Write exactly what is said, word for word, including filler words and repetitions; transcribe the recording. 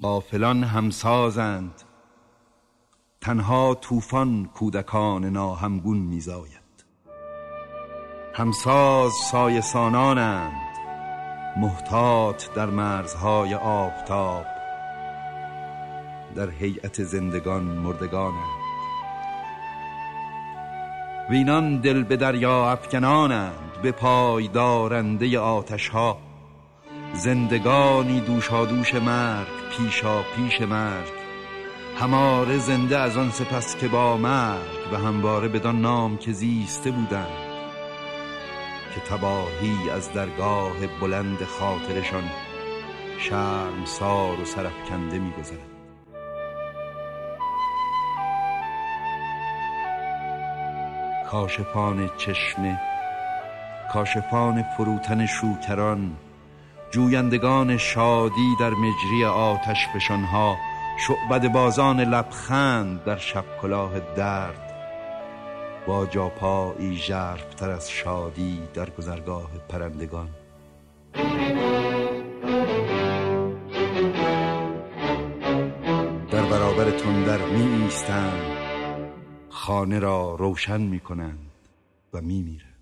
غافلان همسازند، تنها طوفان کودکان ناهمگون میزاید. همساز سایسانانند، محتاط در مرزهای آفتاب، در هیئت زندگان مردگانند. وینان دل به دریا افکنانند، به پای دارنده آتش ها. زندگانی دوشادوش مرگ، پیشا پیش مرگ، هماره زنده از آن سپس که با مرگ و همواره بدان نام که زیسته بودند، که تباهی از درگاه بلند خاطرشان شرمسار و سرافکنده می‌گذرد. کاشفان چشمه، کاشفان فروتن شوکران، جویندگان شادی در مجری آتش فشانها، شعبده بازان لبخند در شب کلاه درد، با جاپایی ژرف‌تر از شادی در گذرگاه پرندگان. در برابر تندر می ایستند، خانه را روشن می کنند و می میرند.